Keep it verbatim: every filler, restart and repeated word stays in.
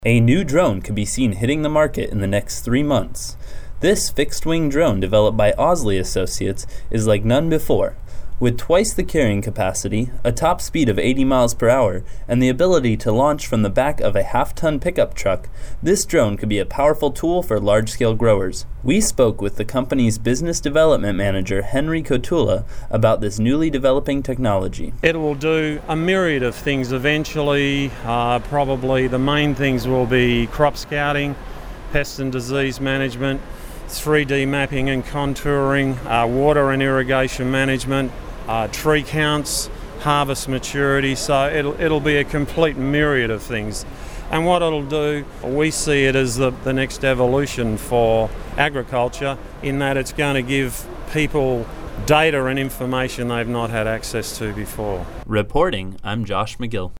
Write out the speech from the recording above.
A new drone could be seen hitting the market in the next three months. This fixed-wing drone developed by Owsley Associates is like none before. With twice the carrying capacity, a top speed of eighty miles per hour, and the ability to launch from the back of a half-ton pickup truck, this drone could be a powerful tool for large-scale growers. We spoke with the company's business development manager, Henry Kotula, about this newly developing technology. It will do a myriad of things eventually. Uh, probably the main things will be crop scouting, pest and disease management, three D mapping and contouring, uh, water and irrigation management, uh, tree counts, harvest maturity. So it'll it'll be a complete myriad of things. And what it'll do, we see it as the, the next evolution for agriculture, in that it's going to give people data and information they've not had access to before. Reporting, I'm Josh McGill.